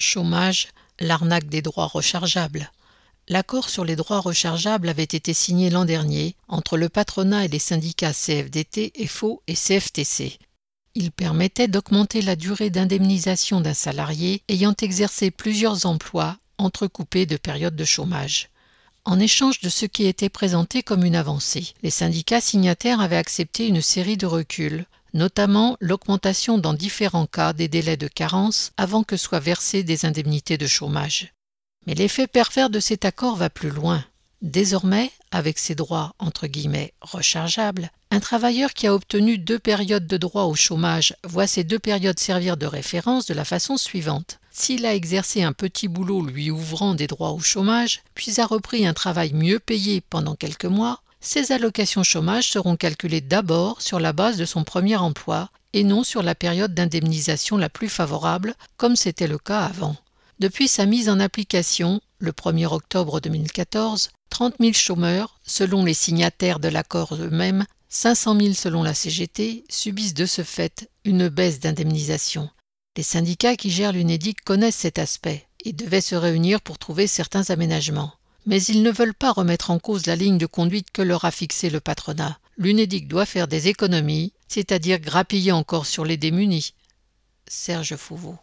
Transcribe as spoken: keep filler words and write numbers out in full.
Chômage, l'arnaque des droits rechargeables. L'accord sur les droits rechargeables avait été signé l'an dernier entre le patronat et les syndicats C F D T, F O et C F T C. Il permettait d'augmenter la durée d'indemnisation d'un salarié ayant exercé plusieurs emplois entrecoupés de périodes de chômage. En échange de ce qui était présenté comme une avancée, les syndicats signataires avaient accepté une série de reculs, notamment l'augmentation dans différents cas des délais de carence avant que soient versées des indemnités de chômage. Mais l'effet pervers de cet accord va plus loin. Désormais, avec ses droits entre guillemets rechargeables, un travailleur qui a obtenu deux périodes de droit au chômage voit ces deux périodes servir de référence de la façon suivante. S'il a exercé un petit boulot lui ouvrant des droits au chômage, puis a repris un travail mieux payé pendant quelques mois, ses allocations chômage seront calculées d'abord sur la base de son premier emploi et non sur la période d'indemnisation la plus favorable, comme c'était le cas avant. Depuis sa mise en application, le premier octobre deux mille quatorze, trente mille chômeurs, selon les signataires de l'accord eux-mêmes, cinq cent mille selon la C G T, subissent de ce fait une baisse d'indemnisation. Les syndicats qui gèrent l'UNEDIC connaissent cet aspect et devaient se réunir pour trouver certains aménagements. Mais ils ne veulent pas remettre en cause la ligne de conduite que leur a fixée le patronat. L'UNEDIC doit faire des économies, c'est-à-dire grappiller encore sur les démunis. Serge Fauveau.